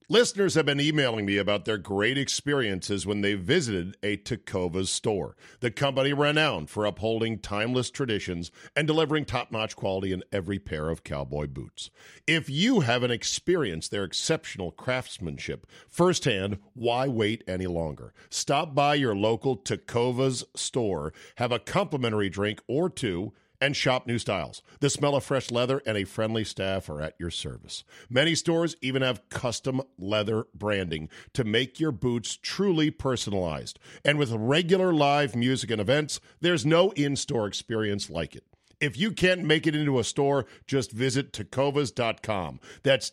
Listeners have been emailing me about their great experiences when they visited a Tecovas store, the company renowned for upholding timeless traditions and delivering top-notch quality in every pair of cowboy boots. If you haven't experienced their exceptional craftsmanship firsthand, why wait any longer? Stop by your local Tecovas store, have a complimentary drink or two, and shop new styles. The smell of fresh leather and a friendly staff are at your service. Many stores even have custom leather branding to make your boots truly personalized. And with regular live music and events, there's no in-store experience like it. If you can't make it into a store, just visit tecovas.com. That's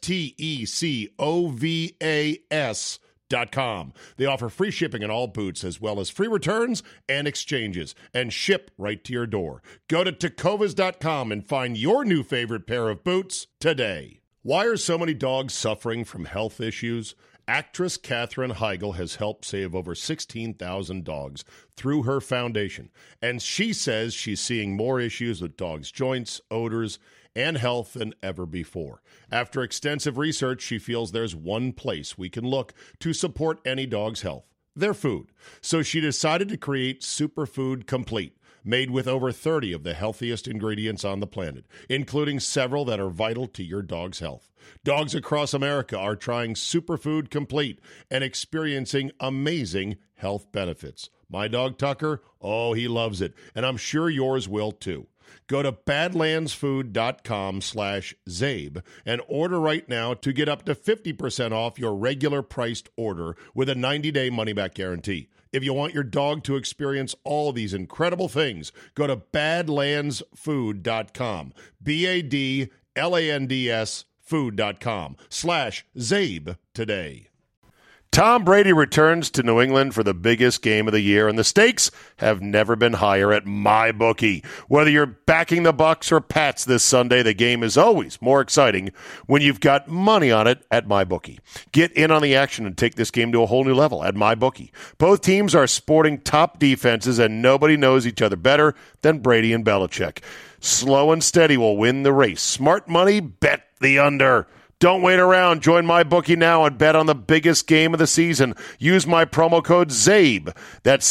Tecovas.com. They offer free shipping on all boots, as well as free returns and exchanges, and ship right to your door. Go to Tecovas.com and find your new favorite pair of boots today. Why are so many dogs suffering from health issues? Actress Katherine Heigl has helped save over 16,000 dogs through her foundation, and she says she's seeing more issues with dogs' joints, odors, and health than ever before. After extensive research, she feels there's one place we can look to support any dog's health: their food. So she decided to create Superfood Complete, made with over 30 of the healthiest ingredients on the planet, including several that are vital to your dog's health. Dogs across America are trying Superfood Complete and experiencing amazing health benefits. My dog Tucker, oh, he loves it, and I'm sure yours will too. Go to badlandsfood.com/Zabe and order right now to get up to 50% off your regular priced order with a 90-day money-back guarantee. If you want your dog to experience all these incredible things, go to badlandsfood.com, BADLANDS food.com/Zabe today. Tom Brady returns to New England for the biggest game of the year, and the stakes have never been higher at MyBookie. Whether you're backing the Bucs or Pats this Sunday, the game is always more exciting when you've got money on it at MyBookie. Get in on the action and take this game to a whole new level at MyBookie. Both teams are sporting top defenses, and nobody knows each other better than Brady and Belichick. Slow and steady will win the race. Smart money, bet the under. Don't wait around. Join MyBookie now and bet on the biggest game of the season. Use my promo code ZABE. That's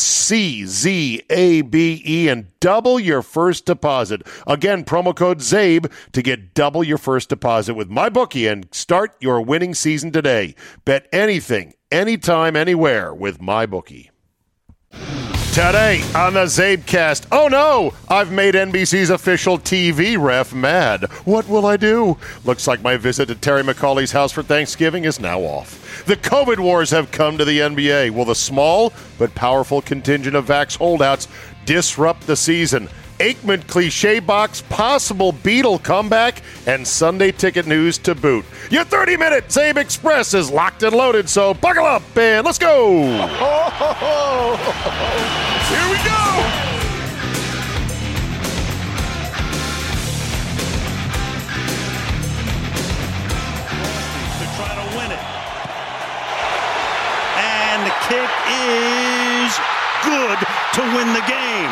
CZABE and double your first deposit. Again, promo code ZABE to get double your first deposit with MyBookie and start your winning season today. Bet anything, anytime, anywhere with MyBookie. Today on the Zabecast, oh no, I've made NBC's official TV ref mad. What will I do? Looks like my visit to Terry McAuley's house for Thanksgiving is now off. The COVID wars have come to the NBA. Will the small but powerful contingent of vax holdouts disrupt the season? Aikman cliche box, possible Beatle comeback, and Sunday ticket news to boot. Your 30-minute Zabe Express is locked and loaded, so buckle up and let's go! Here we go! They're trying to win it. And the kick is good to win the game.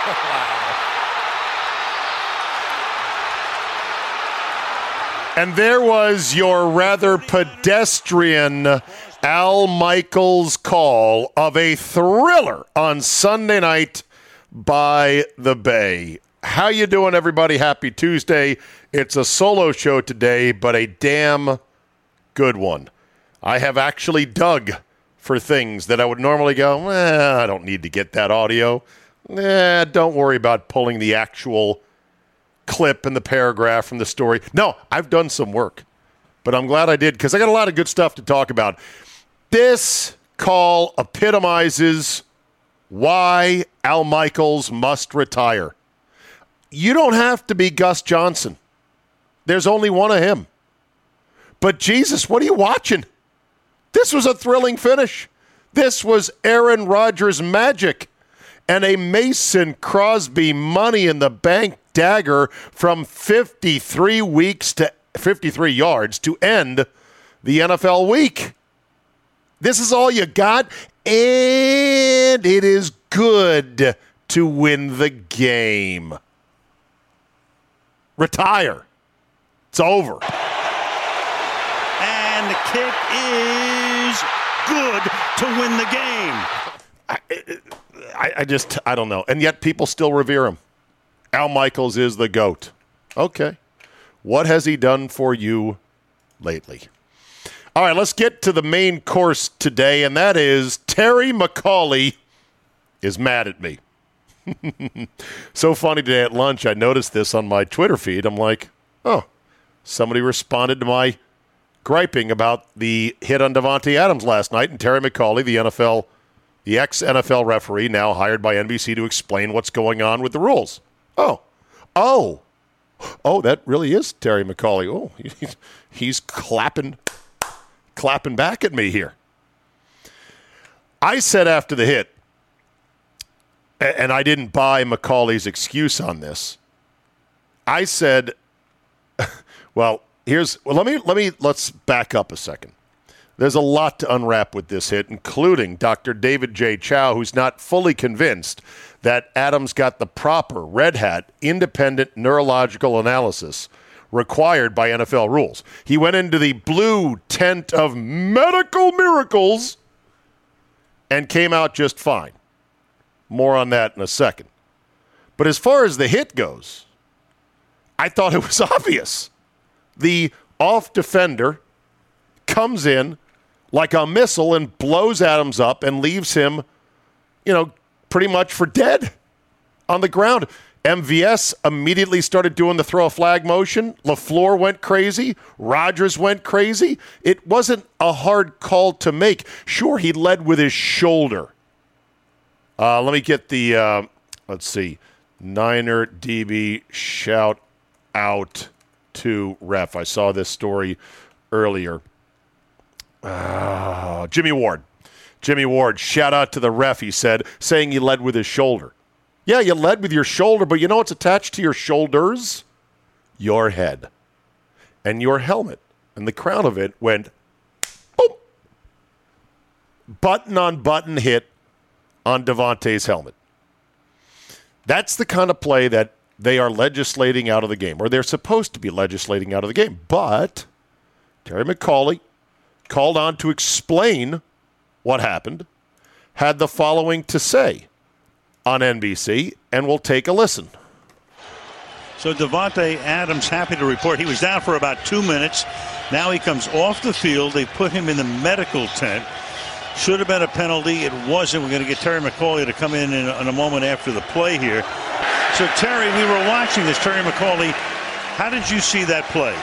And there was your rather pedestrian Al Michaels call of a thriller on Sunday night by the Bay. How you doing, everybody? Happy Tuesday. It's a solo show today, but a damn good one. I have actually dug for things that I would normally go, I don't need to get that audio. Don't worry about pulling the actual clip and the paragraph from the story. No, I've done some work, but I'm glad I did because I got a lot of good stuff to talk about. This call epitomizes why Al Michaels must retire. You don't have to be Gus Johnson. There's only one of him. But Jesus, what are you watching? This was a thrilling finish. This was Aaron Rodgers magic and a Mason Crosby money in the bank dagger from 53 yards to end the NFL week. This is all you got, and it is good to win the game. Retire. It's over. And And the kick is good to win the game. I don't know. And yet people still revere him. Al Michaels is the GOAT. Okay. What has he done for you lately? All right, let's get to the main course today, and that is Terry McAulay is mad at me. So funny today at lunch, I noticed this on my Twitter feed. I'm like, oh, somebody responded to my griping about the hit on Davante Adams last night, and Terry McAulay, the ex-NFL referee, now hired by NBC to explain what's going on with the rules. Oh, that really is Terry McAulay. Oh, he's clapping back at me here. I said after the hit, and I didn't buy McCauley's excuse on this. I said, let's back up a second. There's a lot to unwrap with this hit, including Dr. David J. Chow, who's not fully convinced that Adams got the proper red hat, independent neurological analysis required by NFL rules. He went into the blue tent of medical miracles and came out just fine. More on that in a second. But as far as the hit goes, I thought it was obvious. The off defender comes in like a missile and blows Adams up and leaves him, pretty much for dead on the ground. MVS immediately started doing the throw a flag motion. LaFleur went crazy. Rodgers went crazy. It wasn't a hard call to make. Sure, he led with his shoulder. Let me get the, Niner DB shout out to ref. I saw this story earlier. Jimmy Ward, shout out to the ref, he said, saying he led with his shoulder. Yeah, you led with your shoulder, but you know what's attached to your shoulders? Your head. And your helmet. And the crown of it went, boom. Button on button hit on Davante's helmet. That's the kind of play that they are legislating out of the game, or they're supposed to be legislating out of the game. But Terry McAulay, called on to explain what happened, had the following to say on NBC, and we'll take a listen. So Davante Adams, happy to report, he was down for about 2 minutes. Now he comes off the field. They put him in the medical tent. Should have been a penalty. It wasn't. We're going to get Terry McAulay to come in a moment after the play here. So, Terry, we were watching this. Terry McAulay, how did you see that play?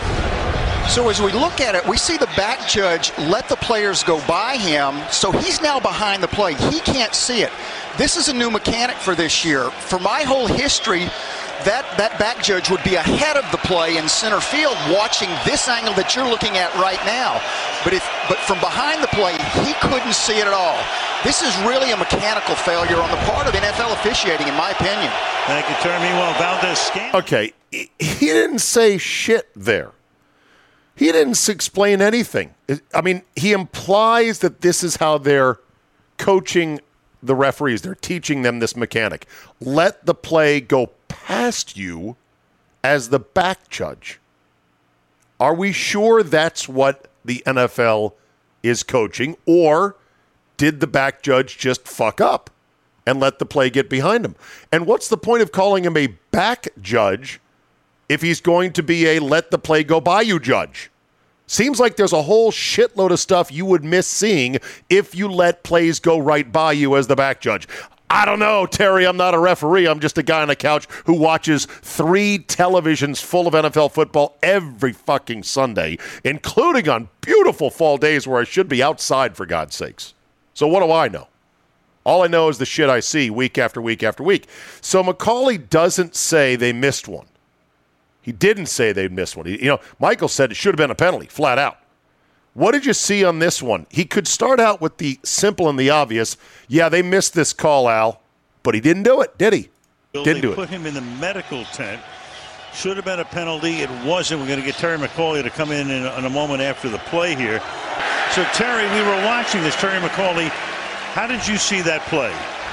So as we look at it, we see the back judge let the players go by him, so he's now behind the play. He can't see it. This is a new mechanic for this year. For my whole history, that back judge would be ahead of the play in center field watching this angle that you're looking at right now. But from behind the play, he couldn't see it at all. This is really a mechanical failure on the part of NFL officiating, in my opinion. Thank you, Terry. Meanwhile, Valdez-Scantling. Okay, he didn't say shit there. He didn't explain anything. I mean, he implies that this is how they're coaching the referees. They're teaching them this mechanic. Let the play go past you as the back judge. Are we sure that's what the NFL is coaching, or did the back judge just fuck up and let the play get behind him? And what's the point of calling him a back judge if he's going to be a let the play go by you judge? Seems like there's a whole shitload of stuff you would miss seeing if you let plays go right by you as the back judge. I don't know, Terry. I'm not a referee. I'm just a guy on a couch who watches 3 televisions full of NFL football every fucking Sunday, including on beautiful fall days where I should be outside, for God's sakes. So what do I know? All I know is the shit I see week after week after week. So McAulay doesn't say they missed one. He didn't say they missed one. Michael said it should have been a penalty, flat out. What did you see on this one? He could start out with the simple and the obvious. Yeah, they missed this call, Al, but he didn't do it, did he? Didn't do it. They put him in the medical tent. Should have been a penalty. It wasn't. We're going to get Terry McAulay to come in a moment after the play here. So, Terry, we were watching this. Terry McAulay, how did you see that play?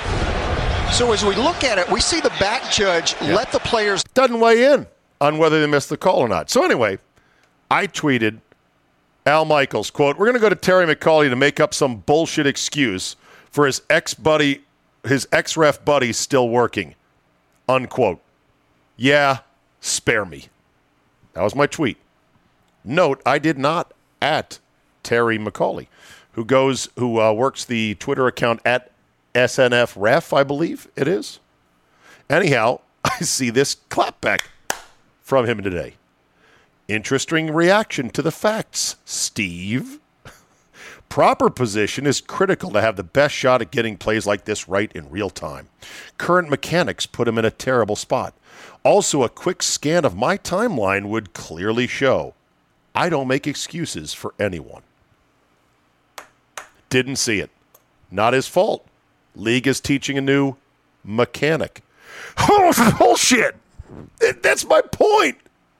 So as we look at it, we see the back judge let the players... Doesn't weigh in on whether they missed the call or not. So anyway, I tweeted, Al Michaels, quote, "We're going to go to Terry McAuley to make up some bullshit excuse for his ex-ref buddy still working," unquote. Yeah, spare me. That was my tweet. Note, I did not at Terry McAuley, who works the Twitter account at SNFref, I believe it is. Anyhow, I see this clapback from him today. "Interesting reaction to the facts, Steve. Proper position is critical to have the best shot at getting plays like this right in real time. Current mechanics put him in a terrible spot. Also, a quick scan of my timeline would clearly show I don't make excuses for anyone." Didn't see it. Not his fault. League is teaching a new mechanic. Oh, bullshit! That's my point.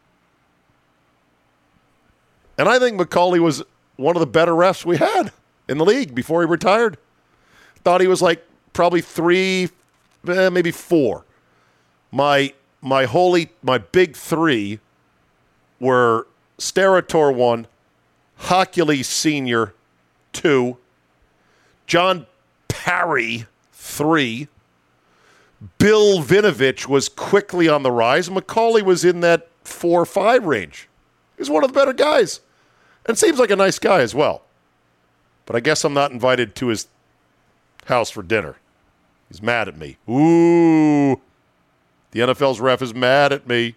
And I think McAuley was one of the better refs we had in the league before he retired. Thought he was like probably 3, maybe 4. My big 3 were Sterator 1, Hercules Sr. 2, John Parry 3, Bill Vinovich was quickly on the rise. McAuley was in that 4 or 5 range. He was one of the better guys. And seems like a nice guy as well. But I guess I'm not invited to his house for dinner. He's mad at me. Ooh. The NFL's ref is mad at me.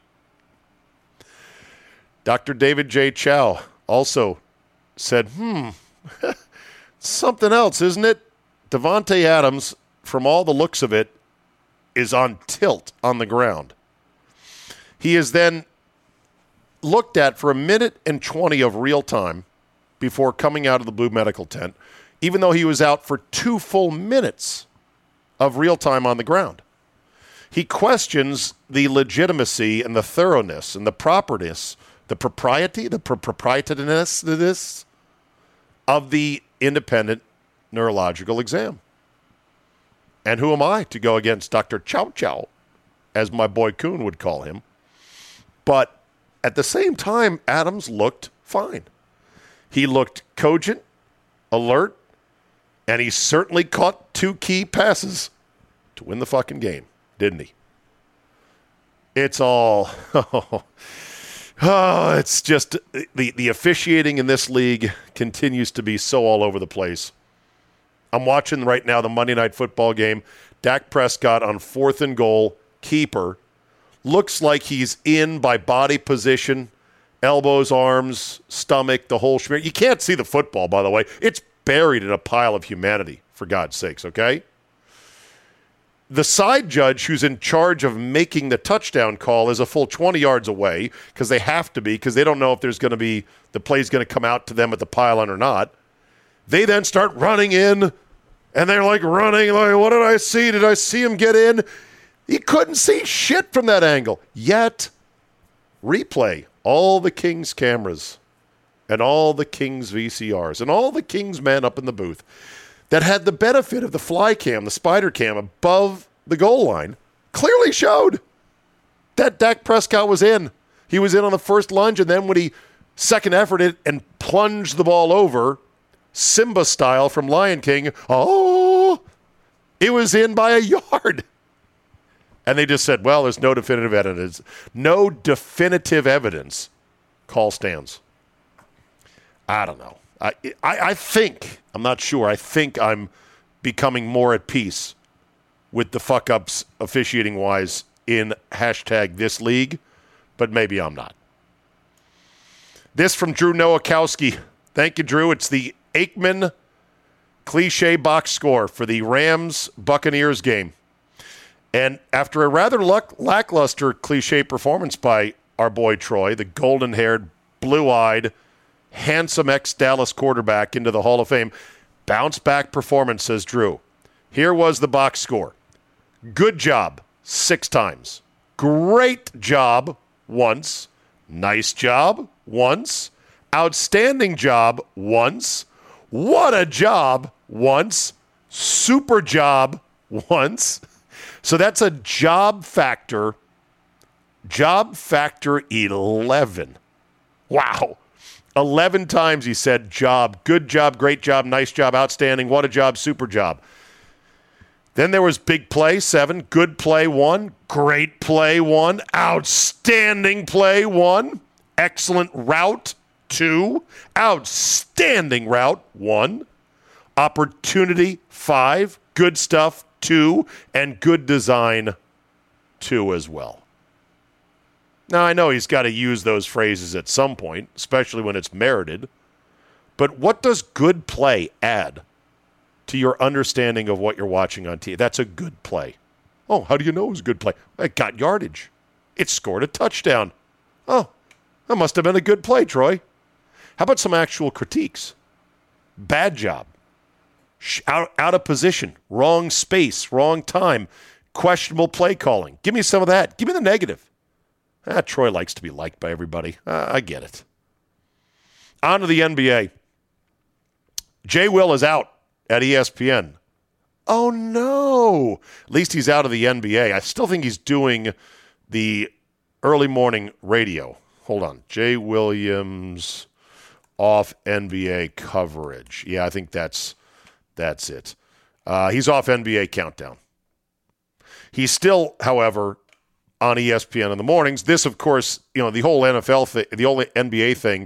Dr. David J. Chow also said, something else, isn't it? Davante Adams, from all the looks of it, is on tilt on the ground. He is then looked at for 1:20 of real time before coming out of the blue medical tent, even though he was out for 2 full minutes of real time on the ground. He questions the legitimacy and the thoroughness and the properness, the proprietousness of the independent neurological exam. And who am I to go against Dr. Chow Chow, as my boy Kuhn would call him? But at the same time, Adams looked fine. He looked cogent, alert, and he certainly caught 2 key passes to win the fucking game, didn't he? It's all... it's just the officiating in this league continues to be so all over the place. I'm watching right now the Monday Night Football game. Dak Prescott on 4th and goal, keeper. Looks like he's in by body position, elbows, arms, stomach, the whole schmear. You can't see the football, by the way. It's buried in a pile of humanity, for God's sakes, okay? The side judge who's in charge of making the touchdown call is a full 20 yards away because they have to be, because they don't know if there's going to be, the play's going to come out to them at the pylon or not. They then start running in, and they're like running, like, what did I see? Did I see him get in? He couldn't see shit from that angle. Yet, replay all the Kings cameras and all the Kings VCRs and all the Kings men up in the booth that had the benefit of the fly cam, the spider cam above the goal line, clearly showed that Dak Prescott was in. He was in on the first lunge, and then when he second efforted it and plunged the ball over, Simba style from Lion King, it was in by a yard. And they just said, well, there's no definitive evidence. No definitive evidence. Call stands. I don't know. I think, I'm not sure, I think I'm becoming more at peace with the fuck-ups officiating-wise in #this league, but maybe I'm not. This from Drew Nowakowski. Thank you, Drew. It's the Aikman cliche box score for the Rams-Buccaneers game. And after a rather lackluster cliche performance by our boy Troy, the golden-haired, blue-eyed, handsome ex-Dallas quarterback into the Hall of Fame, bounce-back performance, says Drew. Here was the box score. Good job, 6 times. Great job, once. Nice job, once. Outstanding job, once. What a job, once. Super job, once. So that's a job factor 11. Wow. 11 times he said job, good job, great job, nice job, outstanding, what a job, super job. Then there was big play, 7, good play, 1, great play, 1, outstanding play, 1, excellent route, 2, outstanding route, 1, opportunity, 5, good stuff, 2, and good design, 2 as well. Now, I know he's got to use those phrases at some point, especially when it's merited, but what does good play add to your understanding of what you're watching on TV? That's a good play. Oh, how do you know it was a good play? It got yardage. It scored a touchdown. Oh, that must have been a good play, Troy. How about some actual critiques? Bad job. Out of position. Wrong space. Wrong time. Questionable play calling. Give me some of that. Give me the negative. Troy likes to be liked by everybody. I get it. On to the NBA. Jay Will is out at ESPN. Oh, no. At least he's out of the NBA. I still think he's doing the early morning radio. Hold on. Jay Williams off NBA coverage. Yeah, I think that's it. He's off NBA Countdown. He's still, however, on ESPN in the mornings. This, of course, the whole NFL thing, the whole NBA thing,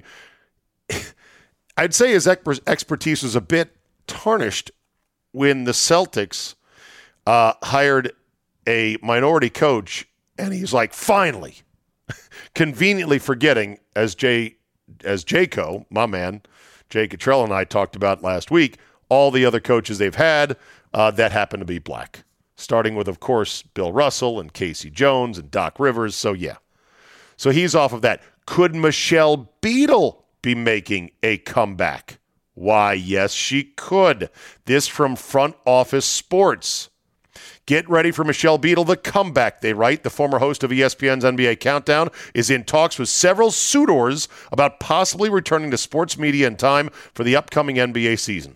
I'd say his expertise was a bit tarnished when the Celtics hired a minority coach, and he's like, finally, conveniently forgetting, as Jayco, my man, Jay Cottrell and I talked about last week, all the other coaches they've had that happen to be black. Starting with, of course, Bill Russell and Casey Jones and Doc Rivers. So, yeah. So he's off of that. Could Michelle Beadle be making a comeback? Why, yes, she could. This from Front Office Sports. Get ready for Michelle Beadle, the comeback, they write. The former host of ESPN's NBA Countdown is in talks with several suitors about possibly returning to sports media in time for the upcoming NBA season.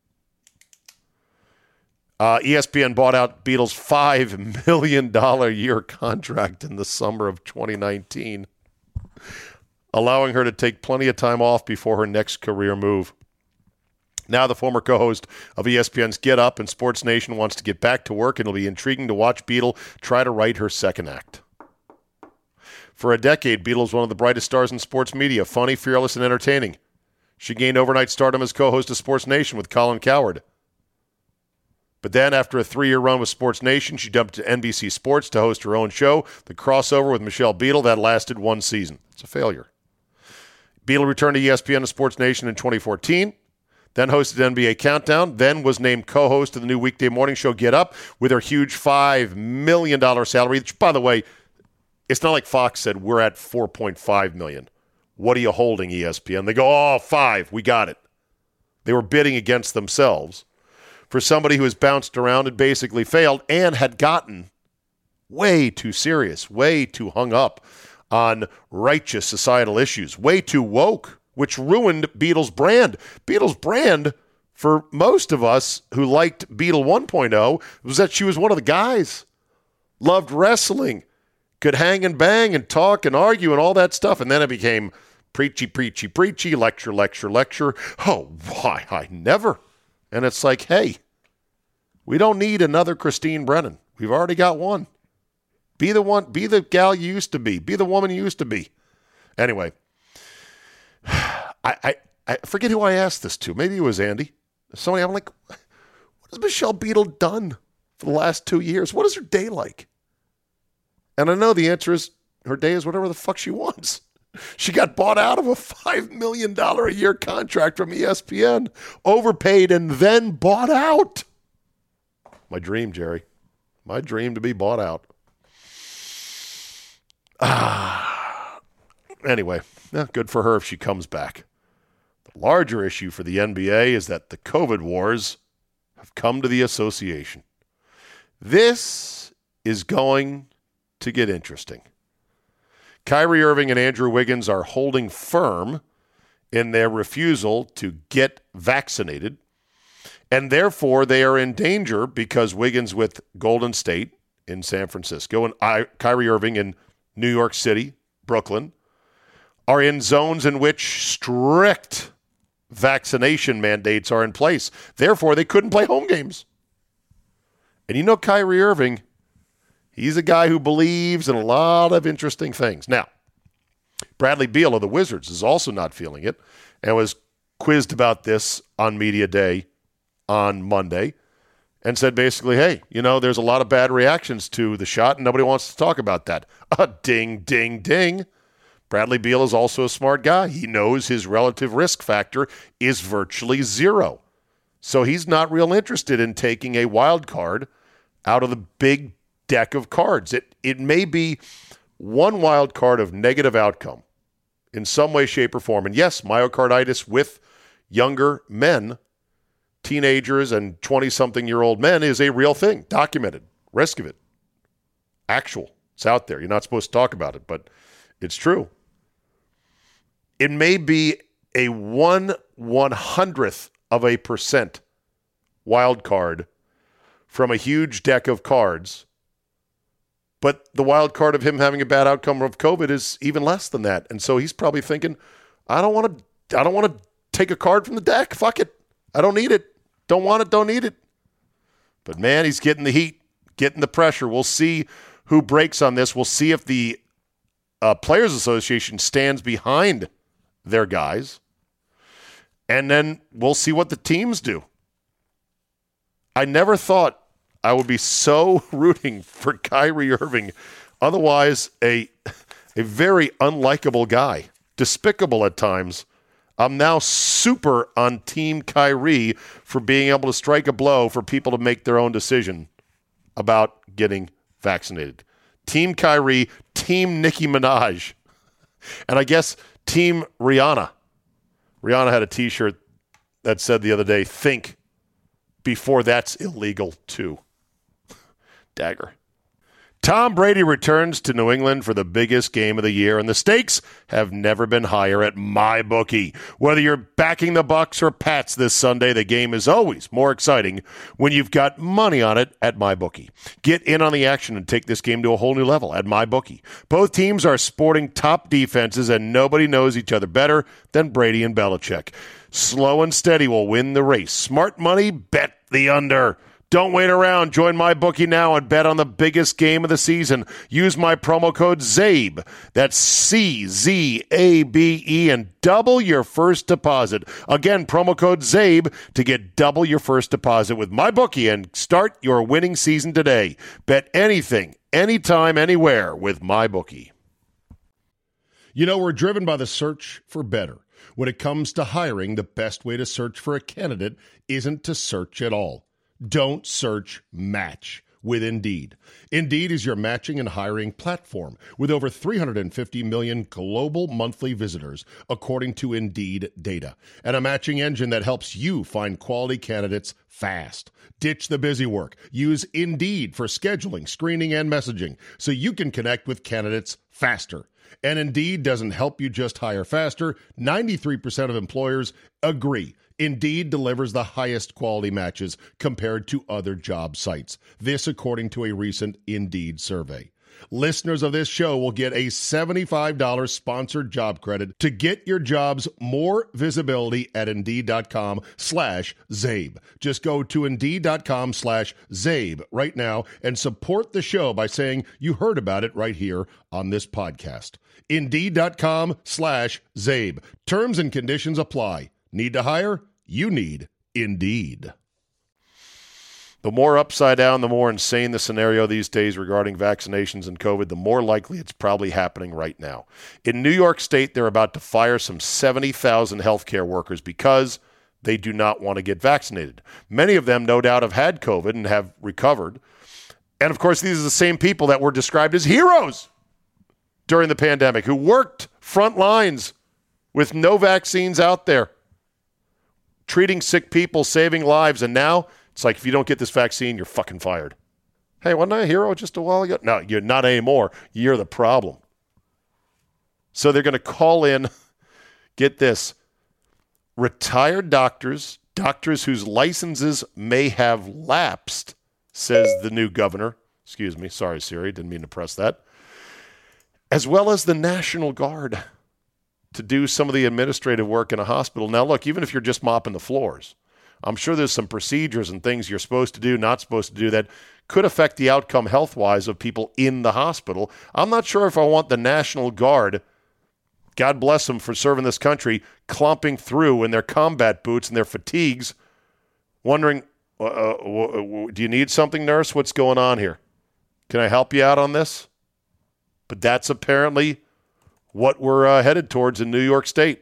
ESPN bought out Beadle's $5 million a year contract in the summer of 2019, allowing her to take plenty of time off before her next career move. Now the former co-host of ESPN's Get Up and Sports Nation wants to get back to work, and it'll be intriguing to watch Beadle try to write her second act. For a decade, Beadle was one of the brightest stars in sports media, funny, fearless, and entertaining. She gained overnight stardom as co-host of Sports Nation with Colin Cowherd. But then, after a 3-year run with Sports Nation, she jumped to NBC Sports to host her own show, The Crossover with Michelle Beadle. That lasted 1 season. It's a failure. Beadle returned to ESPN and Sports Nation in 2014, then hosted NBA Countdown, then was named co-host of the new weekday morning show Get Up with her huge $5 million salary, which, by the way, it's not like Fox said, we're at $4.5 million. What are you holding, ESPN? They go, oh, 5, we got it. They were bidding against themselves for somebody who has bounced around and basically failed and had gotten way too serious, way too hung up on righteous societal issues, way too woke, which ruined Beadle's brand. Beadle's brand, for most of us who liked Beadle 1.0, was that she was one of the guys, loved wrestling, could hang and bang and talk and argue and all that stuff. And then it became preachy, preachy, preachy, lecture, lecture, lecture. Oh, why, I never. And it's like, hey, we don't need another Christine Brennan. We've already got one. Be the one, be the gal you used to be the woman you used to be. Anyway, I forget who I asked this to. Maybe it was Andy. Somebody, I'm like, what has Michelle Beadle done for the last 2 years? What is her day like? And I know the answer is her day is whatever the fuck she wants. She got bought out of a $5 million a year contract from ESPN, overpaid, and then bought out. My dream, Jerry. My dream to be bought out. Anyway, good for her if she comes back. The larger issue for the NBA is that the COVID wars have come to the association. This is going to get interesting. Kyrie Irving and Andrew Wiggins are holding firm in their refusal to get vaccinated, and therefore they are in danger because Wiggins with Golden State in San Francisco and Kyrie Irving in New York City, Brooklyn, are in zones in which strict vaccination mandates are in place. Therefore, they couldn't play home games. And you know Kyrie Irving, he's a guy who believes in a lot of interesting things. Now, Bradley Beal of the Wizards is also not feeling it and was quizzed about this on Media Day on Monday and said basically, hey, there's a lot of bad reactions to the shot and nobody wants to talk about that. Ding, ding, ding. Bradley Beal is also a smart guy. He knows his relative risk factor is virtually zero. So he's not real interested in taking a wild card out of the big deck of cards. It may be one wild card of negative outcome in some way, shape, or form. And yes, myocarditis with younger men, teenagers and 20-something-year-old men is a real thing, documented, risk of it, actual. It's out there. You're not supposed to talk about it, but it's true. It may be a 1/100th% wild card from a huge deck of cards, but the wild card of him having a bad outcome of COVID is even less than that. And so he's probably thinking, I don't want to take a card from the deck. Fuck it. I don't need it. Don't want it. Don't need it. But man, he's getting the heat, getting the pressure. We'll see who breaks on this. We'll see if the Players Association stands behind their guys. And then we'll see what the teams do. I never thought I would be so rooting for Kyrie Irving. Otherwise, a very unlikable guy, despicable at times. I'm now super on Team Kyrie for being able to strike a blow for people to make their own decision about getting vaccinated. Team Kyrie, Team Nicki Minaj, and I guess Team Rihanna. Rihanna had a T-shirt that said the other day, think before that's illegal too. Dagger. Tom Brady returns to New England for the biggest game of the year, and the stakes have never been higher at MyBookie. Whether you're backing the Bucs or Pats this Sunday, the game is always more exciting when you've got money on it at MyBookie. Get in on the action and take this game to a whole new level at MyBookie. Both teams are sporting top defenses, and nobody knows each other better than Brady and Belichick. Slow and steady will win the race. Smart money, bet the under. Don't wait around. Join MyBookie now and bet on the biggest game of the season. Use my promo code ZABE. That's CZABE and double your first deposit. Again, promo code ZABE to get double your first deposit with MyBookie and start your winning season today. Bet anything, anytime, anywhere with MyBookie. We're driven by the search for better. When it comes to hiring, the best way to search for a candidate isn't to search at all. Don't search, match with Indeed. Indeed is your matching and hiring platform with over 350 million global monthly visitors, according to Indeed data, and a matching engine that helps you find quality candidates fast. Ditch the busy work. Use Indeed for scheduling, screening, and messaging so you can connect with candidates faster. And Indeed doesn't help you just hire faster. 93% of employers agree. Indeed delivers the highest quality matches compared to other job sites. This according to a recent Indeed survey. Listeners of this show will get a $75 sponsored job credit to get your jobs more visibility at Indeed.com/ZABE. Just go to Indeed.com/ZABE right now and support the show by saying you heard about it right here on this podcast. Indeed.com/ZABE. Terms and conditions apply. Need to hire? You need Indeed. The more upside down, the more insane the scenario these days regarding vaccinations and COVID, the more likely it's probably happening right now. In New York State, they're about to fire some 70,000 healthcare workers because they do not want to get vaccinated. Many of them, no doubt, have had COVID and have recovered. And, of course, these are the same people that were described as heroes during the pandemic, who worked front lines with no vaccines out there, treating sick people, saving lives, and now it's like, if you don't get this vaccine, you're fucking fired. Hey, wasn't I a hero just a while ago? No, you're not anymore. You're the problem. So they're going to call in, get this, retired doctors whose licenses may have lapsed, says the new governor. Excuse me. Sorry, Siri. Didn't mean to press that. As well as the National Guard. to do some of the administrative work in a hospital. Now, look, even if you're just mopping the floors, I'm sure there's some procedures and things you're supposed to do, not supposed to do that could affect the outcome health-wise of people in the hospital. I'm not sure if I want the National Guard, God bless them for serving this country, clumping through in their combat boots and their fatigues, wondering, do you need something, nurse? What's going on here? Can I help you out on this? But that's apparently what we're headed towards in New York State.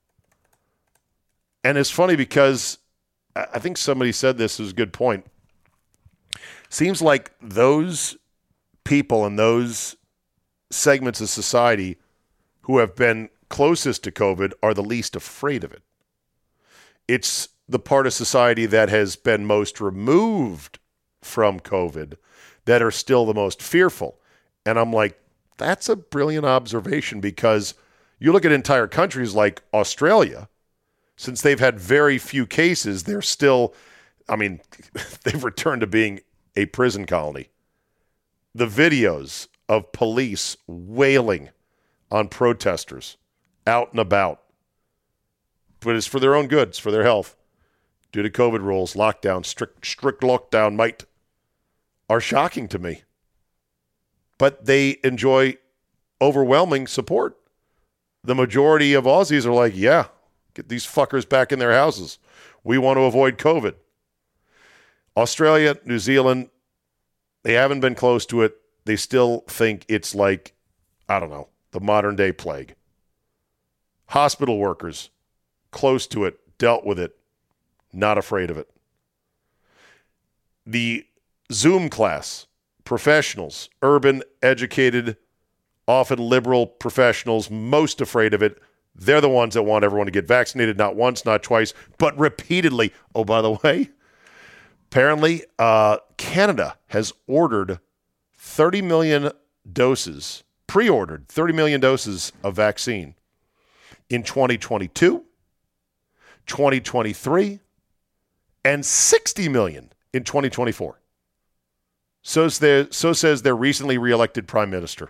And it's funny because I think somebody said this is a good point. Seems like those people and those segments of society who have been closest to COVID are the least afraid of it. It's the part of society that has been most removed from COVID that are still the most fearful. And I'm like, that's a brilliant observation, because you look at entire countries like Australia, since they've had very few cases, they're still, they've returned to being a prison colony. The videos of police wailing on protesters out and about, but it's for their own good, it's for their health. Due to COVID rules, lockdown, strict lockdown might, are shocking to me. But they enjoy overwhelming support. The majority of Aussies are like, yeah, get these fuckers back in their houses. We want to avoid COVID. Australia, New Zealand, they haven't been close to it. They still think it's like, I don't know, the modern day plague. Hospital workers, close to it, dealt with it, not afraid of it. The Zoom class, professionals, urban, educated, often liberal professionals, most afraid of it. They're the ones that want everyone to get vaccinated, not once, not twice, but repeatedly. Oh, by the way, apparently Canada has ordered 30 million doses, pre-ordered 30 million doses of vaccine in 2022, 2023, and 60 million in 2024. So says their recently reelected prime minister.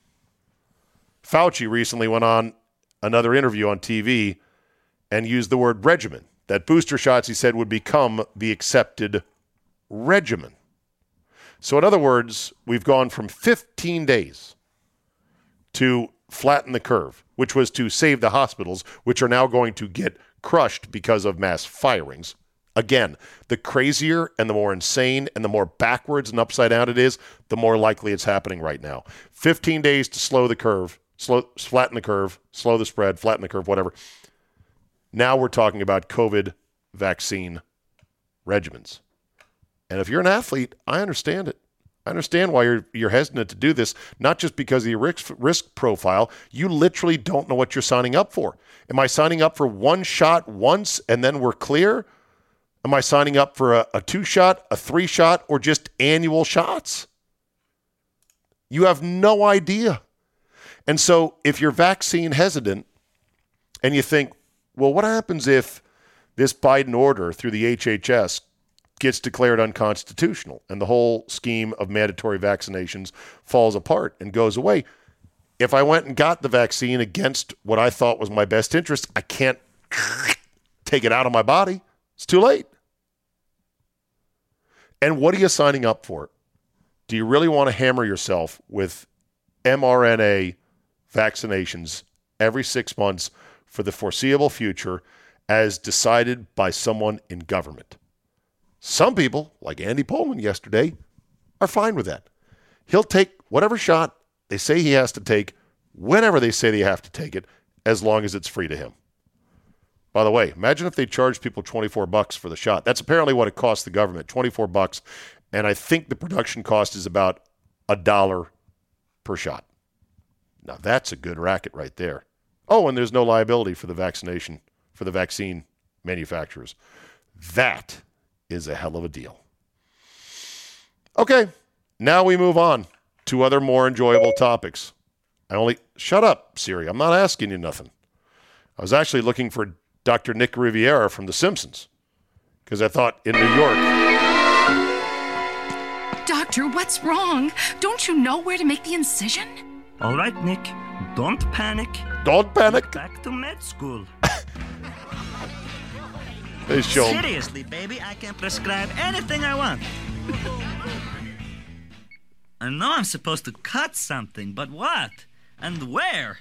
Fauci recently went on another interview on TV and used the word regimen. That booster shots, he said, would become the accepted regimen. So in other words, we've gone from 15 days to flatten the curve, which was to save the hospitals, which are now going to get crushed because of mass firings. Again, the crazier and the more insane and the more backwards and upside down it is, the more likely it's happening right now. 15 days to slow the curve, flatten the curve, slow the spread, flatten the curve, whatever. Now we're talking about COVID vaccine regimens. And if you're an athlete, I understand it. I understand why you're hesitant to do this, not just because of your risk profile. You literally don't know what you're signing up for. Am I signing up for one shot once and then we're clear? Am I signing up for a 2-shot, a 3-shot, or just annual shots? You have no idea. And so if you're vaccine hesitant and you think, well, what happens if this Biden order through the HHS gets declared unconstitutional and the whole scheme of mandatory vaccinations falls apart and goes away? If I went and got the vaccine against what I thought was my best interest, I can't take it out of my body. It's too late. And what are you signing up for? Do you really want to hammer yourself with mRNA vaccinations every 6 months for the foreseeable future as decided by someone in government? Some people, like Andy Pollman yesterday, are fine with that. He'll take whatever shot they say he has to take, whenever they say they have to take it, as long as it's free to him. By the way, imagine if they charged people $24 for the shot. That's apparently what it costs the government, $24. And I think the production cost is about $1 per shot. Now, that's a good racket right there. Oh, and there's no liability for the vaccine manufacturers. That is a hell of a deal. Okay, now we move on to other more enjoyable topics. Shut up, Siri. I'm not asking you nothing. I was actually looking for Dr. Nick Riviera from The Simpsons, because I thought in New York. Doctor, what's wrong? Don't you know where to make the incision? All right, Nick. Don't panic. Don't panic. Back to med school. They show him. Seriously, baby, I can prescribe anything I want. I know I'm supposed to cut something, but what? And where?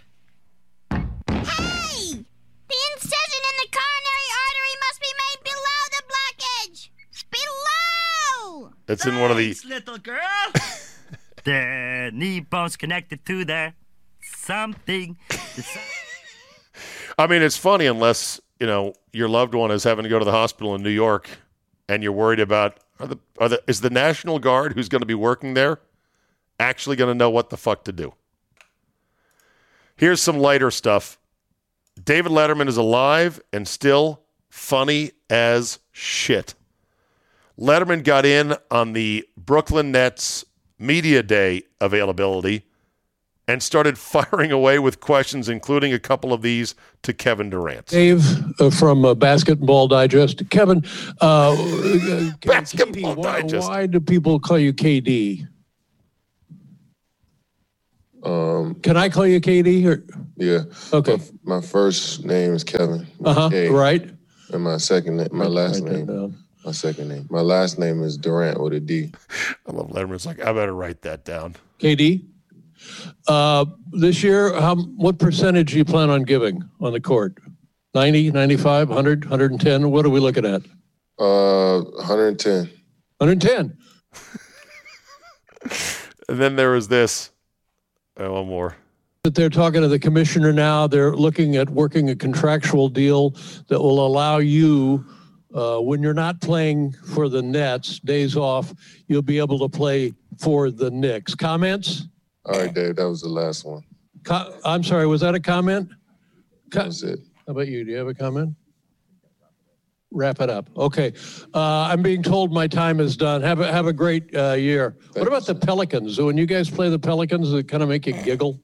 Hey! The incision in the coronary artery must be made below the blockage! Below! It's in one of the... Thanks, little girl. The knee bone's connected to there. Something. I mean, it's funny unless, your loved one is having to go to the hospital in New York and you're worried about, is the National Guard who's going to be working there actually going to know what the fuck to do? Here's some lighter stuff. David Letterman is alive and still funny as shit. Letterman got in on the Brooklyn Nets Media Day availability and started firing away with questions, including a couple of these to Kevin Durant. Dave from Basketball Digest. Kevin, Basketball Digest. Why do people call you KD? Can I call you KD? Or? Yeah. Okay. My first name is Kevin. K. Right. And my last name. My last name is Durant with a D. I love Letterman. It's like, I better write that down. KD. This year, what percentage do you plan on giving on the court? 90, 95, 100, 110? What are we looking at? 110. 110. And then there was this. One more. That they're talking to the commissioner now. They're looking at working a contractual deal that will allow you, when you're not playing for the Nets, days off, you'll be able to play for the Knicks. Comments? All right, Dave, that was the last one. I'm sorry, was that a comment? That was it. How about you? Do you have a comment? Wrap it up. Okay. I'm being told my time is done. Have a great year. What about the Pelicans? When you guys play the Pelicans, does it kind of make you giggle?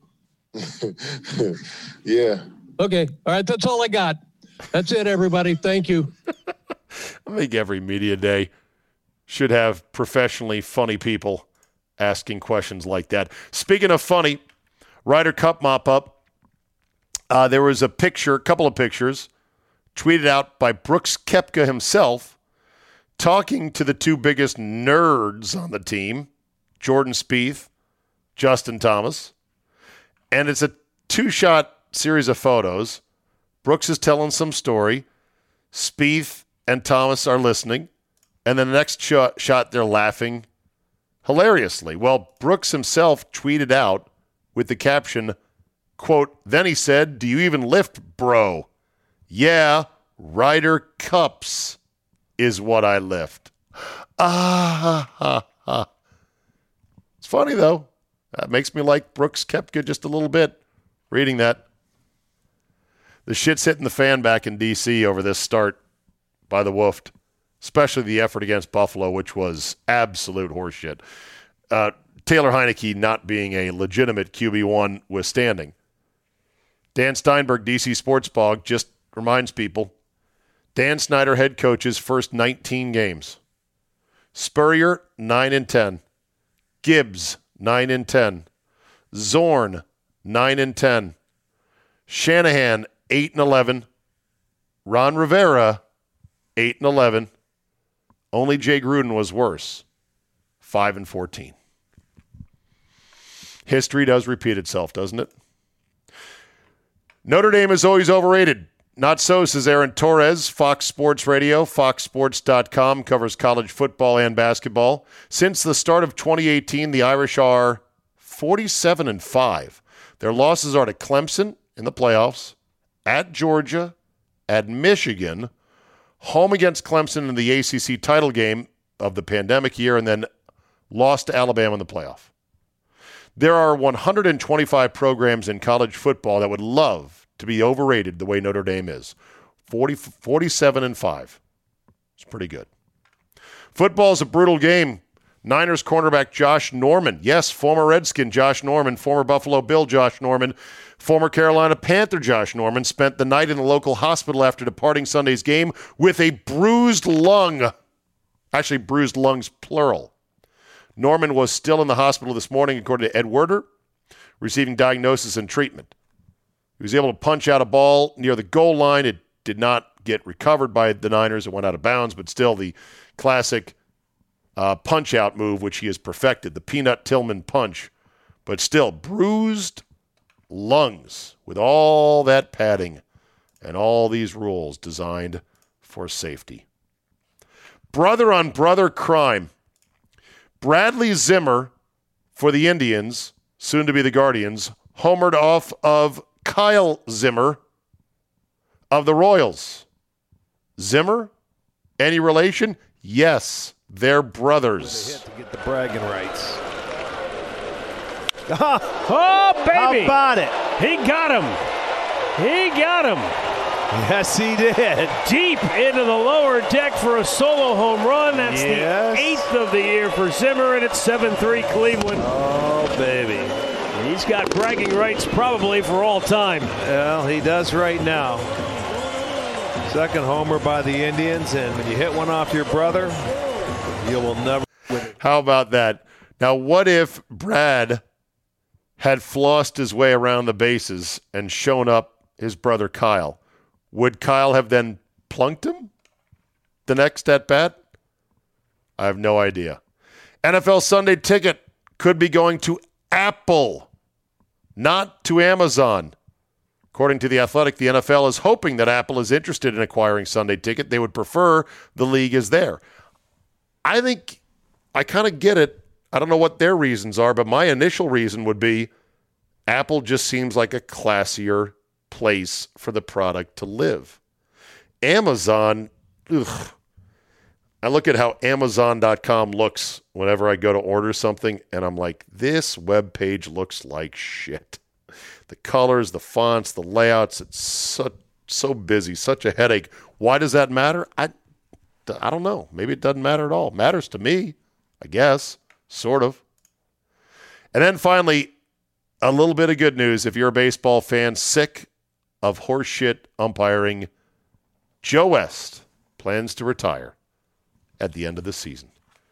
Yeah. Okay. All right. That's all I got. That's it, everybody. Thank you. I think every media day should have professionally funny people asking questions like that. Speaking of funny, Ryder Cup mop-up. There was a couple of pictures, tweeted out by Brooks Koepka himself, talking to the two biggest nerds on the team, Jordan Spieth, Justin Thomas. And it's a two-shot series of photos. Brooks is telling some story. Spieth and Thomas are listening. And then the next shot, they're laughing hilariously. Well, Brooks himself tweeted out with the caption, quote, "Then he said, 'Do you even lift, bro?' Yeah, Ryder Cups is what I lift." It's funny, though. That makes me like Brooks Koepka just a little bit, reading that. The shit's hitting the fan back in D.C. over this start by the Wolf, especially the effort against Buffalo, which was absolute horseshit. Taylor Heineke not being a legitimate QB1 withstanding. Dan Steinberg, DC Sports Blog, just reminds people, Dan Snyder head coach's first 19 games. Spurrier, 9-10. Gibbs, 9-10. Zorn, 9-10. Shanahan, 8-11. Ron Rivera, 8-11. Only Jay Gruden was worse, 5-14. History does repeat itself, doesn't it? Notre Dame is always overrated. Not so, says Aaron Torres. Fox Sports Radio, foxsports.com, covers college football and basketball. Since the start of 2018, the Irish are 47-5. Their losses are to Clemson in the playoffs, at Georgia, at Michigan, home against Clemson in the ACC title game of the pandemic year, and then lost to Alabama in the playoff. There are 125 programs in college football that would love to be overrated the way Notre Dame is. 47-5. It's pretty good. Football is a brutal game. Niners cornerback Josh Norman. Yes, former Redskin Josh Norman, former Buffalo Bill Josh Norman, former Carolina Panther Josh Norman spent the night in the local hospital after departing Sunday's game with a bruised lung. Actually, bruised lungs, plural. Norman was still in the hospital this morning, according to Ed Werder, receiving diagnosis and treatment. He was able to punch out a ball near the goal line. It did not get recovered by the Niners. It went out of bounds, but still the classic punch-out move, which he has perfected, the Peanut Tillman punch. But still, bruised lungs with all that padding and all these rules designed for safety. Brother-on-brother crime. Bradley Zimmer for the Indians, soon to be the Guardians, homered off of Kyle Zimmer of the Royals. Zimmer, any relation? Yes, they're brothers. To get the bragging rights. Oh, baby. How about it? He got him. He got him. Yes, he did. Deep into the lower deck for a solo home run. That's the 8th of the year for Zimmer, and it's 7-3 Cleveland. Oh, baby. He's got bragging rights probably for all time. Well, he does right now. Second homer by the Indians, and when you hit one off your brother, you will never win it. How about that? Now, what if Brad had flossed his way around the bases and shown up his brother Kyle? Would Kyle have then plunked him the next at-bat? I have no idea. NFL Sunday Ticket could be going to Apple, not to Amazon. According to The Athletic, the NFL is hoping that Apple is interested in acquiring Sunday Ticket. They would prefer the league is there. I think I kind of get it. I don't know what their reasons are, but my initial reason would be Apple just seems like a classier place for the product to live. Amazon, ugh. I look at how Amazon.com looks whenever I go to order something, and I'm like, this web page looks like shit. The colors, the fonts, the layouts, it's so busy, such a headache. Why does that matter? I don't know. Maybe it doesn't matter at all. It matters to me, I guess, sort of. And then finally, a little bit of good news. If you're a baseball fan sick of horseshit umpiring, Joe West plans to retire at the end of the season.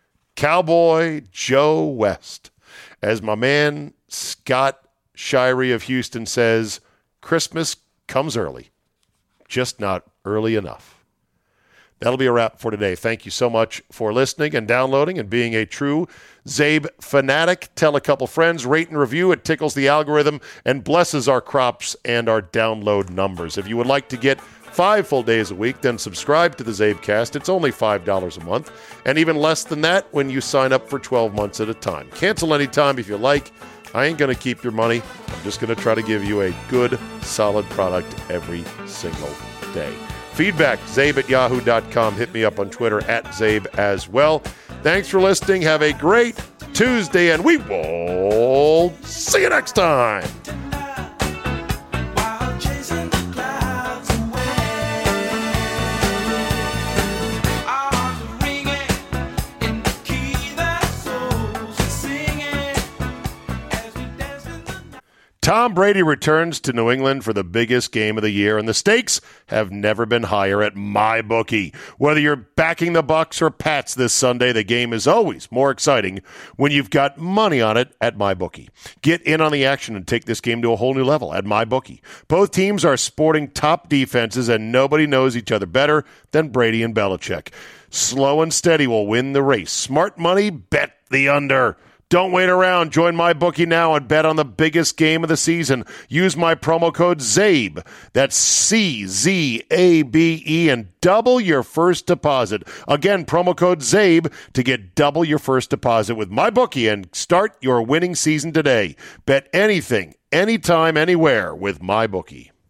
Cowboy Joe West. As my man Scott Shirey of Houston says, Christmas comes early, just not early enough. That'll be a wrap for today. Thank you so much for listening and downloading and being a true Zabe fanatic. Tell a couple friends, rate and review. It tickles the algorithm and blesses our crops and our download numbers. If you would like to get 5 full days a week, then subscribe to the Zabecast. It's only $5 a month, and even less than that when you sign up for 12 months at a time. Cancel anytime if you like. I ain't going to keep your money. I'm just going to try to give you a good, solid product every single day. Feedback, zabe@yahoo.com. Hit me up on Twitter @Zabe as well. Thanks for listening. Have a great Tuesday, and we will see you next time. Tom Brady returns to New England for the biggest game of the year, and the stakes have never been higher at MyBookie. Whether you're backing the Bucs or Pats this Sunday, the game is always more exciting when you've got money on it at MyBookie. Get in on the action and take this game to a whole new level at MyBookie. Both teams are sporting top defenses, and nobody knows each other better than Brady and Belichick. Slow and steady will win the race. Smart money, bet the under. Don't wait around. Join MyBookie now and bet on the biggest game of the season. Use my promo code ZABE. That's CZABE and double your first deposit. Again, promo code ZABE to get double your first deposit with MyBookie and start your winning season today. Bet anything, anytime, anywhere with MyBookie.